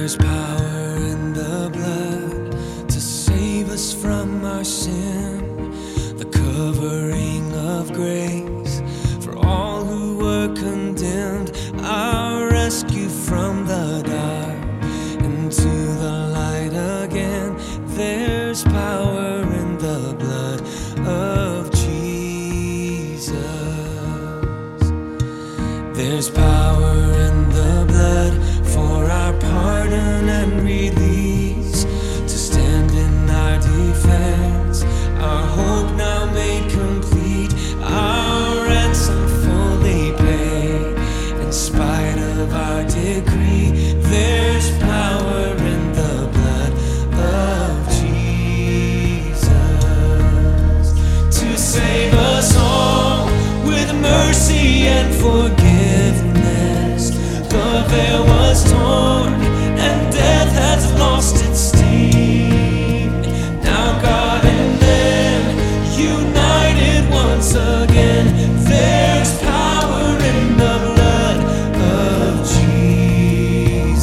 There's power in the blood to save us from our sin, the covering of grace for all who were condemned, our rescue from the dark into the light again. There's power in the blood of Jesus. There's power in the blood for our pardon and release, to stand in our defense, our hope now made complete, our ransom fully paid, in spite of our decree. There's power in the blood of Jesus to save us all with mercy and forgiveness. The veil was torn and death has lost its sting. Now God and man united once again. There's power in the blood of Jesus.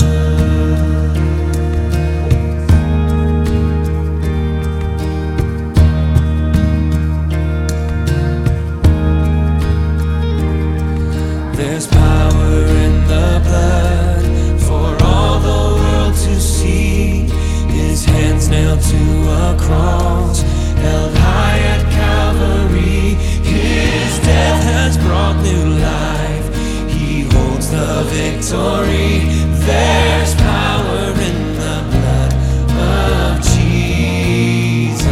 There's power in the blood for all the world to see. His hands nailed to a cross, held high at Calvary. His death has brought new life. He holds the victory. There's power in the blood of Jesus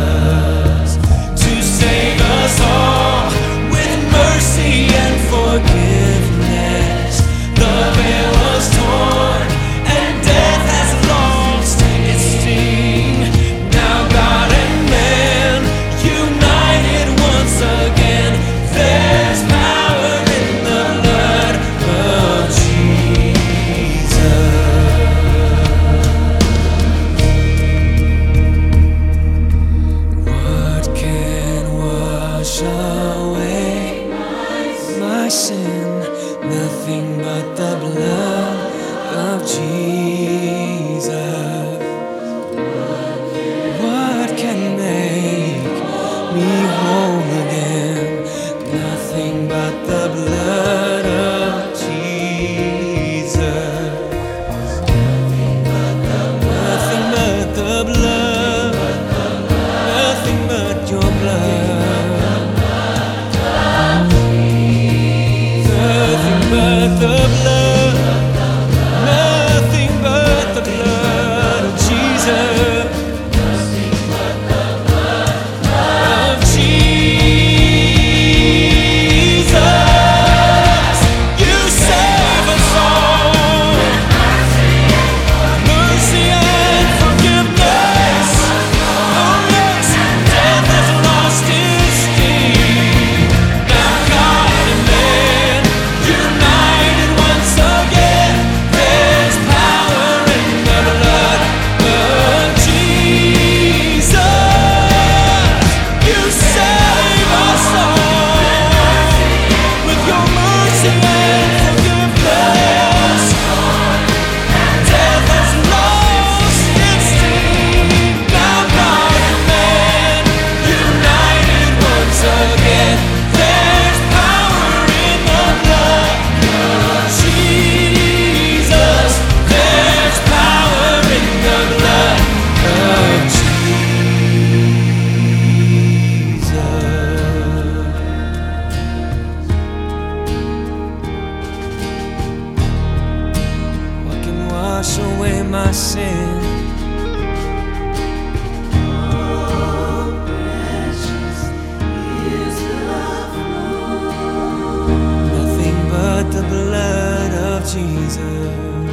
to save us all with mercy and forgiveness. The veil was torn and death has lost its sting. Now God and man united once again. There's power in the blood of Jesus. What can wash away my sin? Nothing but the blood of Jesus. What can make me whole again? Nothing but the blood of Jesus. Nothing but the blood. Nothing but your blood. Nothing but the blood, nothing but the blood of Jesus, of Jesus. You save us all, mercy and forgiveness. Oh yes, death has lost its sting. Now God and man united once again. There's power in the blood of Jesus. You save us all with your mercy and forgiveness. Death has lost its sting. Now God and man united once again. There's power in the blood of Jesus. There's power in the blood of Jesus. What can wash away my sin? Nothing but the blood of Jesus.